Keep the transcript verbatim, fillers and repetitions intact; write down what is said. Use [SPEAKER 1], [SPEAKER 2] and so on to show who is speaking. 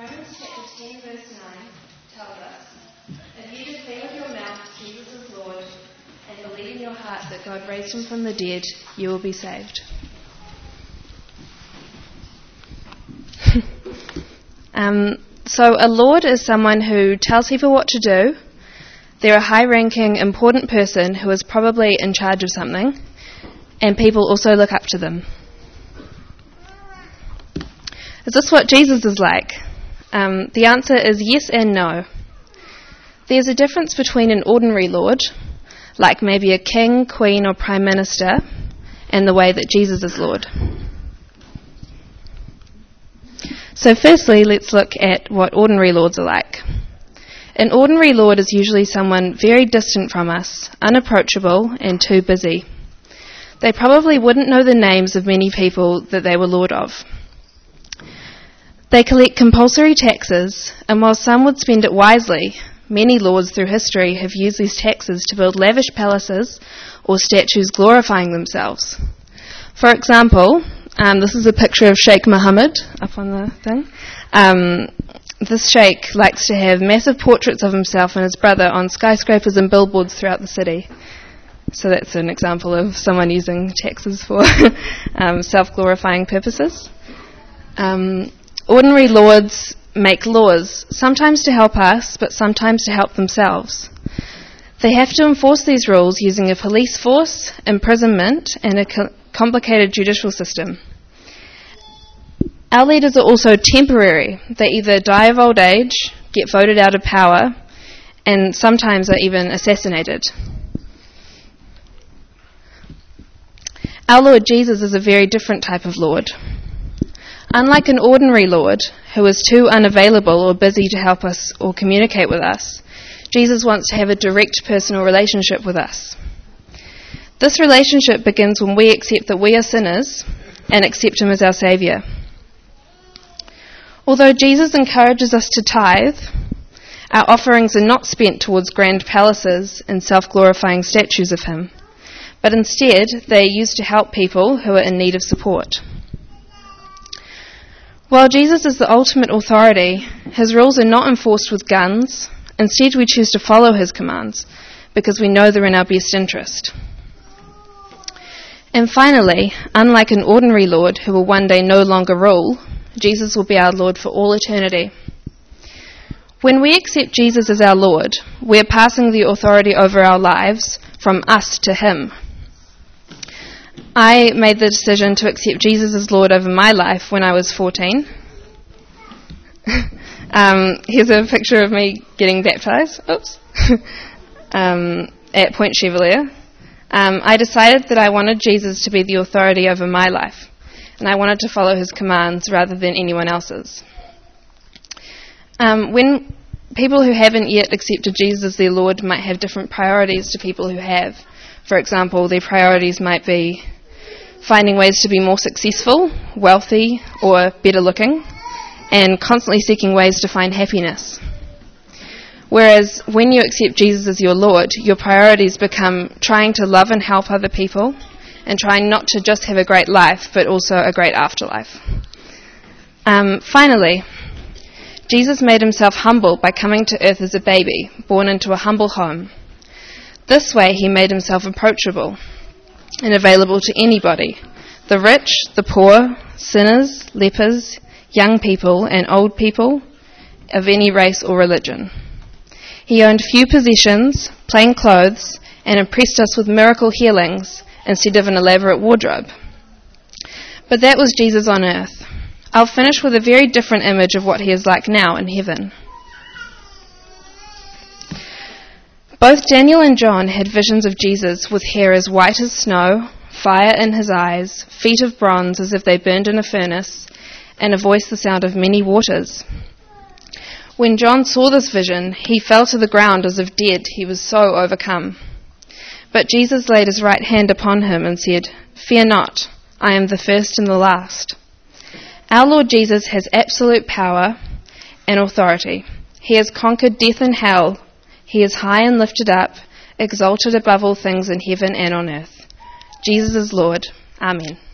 [SPEAKER 1] Romans chapter ten verse nine tells us, if you declare with your mouth Jesus is Lord and believe in your heart that God raised him from the dead, you will be saved. um, so a Lord is someone who tells people what to do. They're a high-ranking, important person who is probably in charge of something, and people also look up to them. Is this what Jesus is like? Um, the answer is yes and no. There's a difference between an ordinary Lord, like maybe a king, queen, or prime minister, and the way that Jesus is Lord. So firstly, let's look at what ordinary lords are like. An ordinary lord is usually someone very distant from us, unapproachable, and too busy. They probably wouldn't know the names of many people that they were lord of. They collect compulsory taxes, and while some would spend it wisely, many lords through history have used these taxes to build lavish palaces or statues glorifying themselves. For example, um, this is a picture of Sheikh Mohammed up on the thing. Um, this sheikh likes to have massive portraits of himself and his brother on skyscrapers and billboards throughout the city. So that's an example of someone using taxes for um, self-glorifying purposes. Um, ordinary lords make laws, sometimes to help us, but sometimes to help themselves. They have to enforce these rules using a police force, imprisonment, and a co- complicated judicial system. Our leaders are also temporary. They either die of old age, get voted out of power, and sometimes are even assassinated. Our Lord Jesus is a very different type of Lord. Unlike an ordinary Lord, who is too unavailable or busy to help us or communicate with us, Jesus wants to have a direct personal relationship with us. This relationship begins when we accept that we are sinners and accept him as our Saviour. Although Jesus encourages us to tithe, our offerings are not spent towards grand palaces and self-glorifying statues of him, but instead they are used to help people who are in need of support. While Jesus is the ultimate authority, his rules are not enforced with guns. Instead, we choose to follow his commands because we know they're in our best interest. And finally, unlike an ordinary Lord who will one day no longer rule, Jesus will be our Lord for all eternity. When we accept Jesus as our Lord, we're passing the authority over our lives from us to him. I made the decision to accept Jesus as Lord over my life when I was fourteen. um, here's a picture of me getting baptised. Oops. um, at Point Chevalier. Um, I decided that I wanted Jesus to be the authority over my life, and I wanted to follow his commands rather than anyone else's. Um, when people who haven't yet accepted Jesus as their Lord might have different priorities to people who have. For example, their priorities might be finding ways to be more successful, wealthy, or better looking, and constantly seeking ways to find happiness. Whereas when you accept Jesus as your Lord, your priorities become trying to love and help other people, and trying not to just have a great life, but also a great afterlife. Um, finally, Jesus made himself humble by coming to earth as a baby, born into a humble home. This way he made himself approachable and available to anybody, the rich, the poor, sinners, lepers, young people and old people of any race or religion. He owned few possessions, plain clothes, and impressed us with miracle healings instead of an elaborate wardrobe. But that was Jesus on earth. I'll finish with a very different image of what he is like now in heaven. Both Daniel and John had visions of Jesus with hair as white as snow, fire in his eyes, feet of bronze as if they burned in a furnace, and a voice the sound of many waters. When John saw this vision, he fell to the ground as if dead. He was so overcome. But Jesus laid his right hand upon him and said, "Fear not, I am the first and the last." Our Lord Jesus has absolute power and authority. He has conquered death and hell. He is high and lifted up, exalted above all things in heaven and on earth. Jesus is Lord. Amen.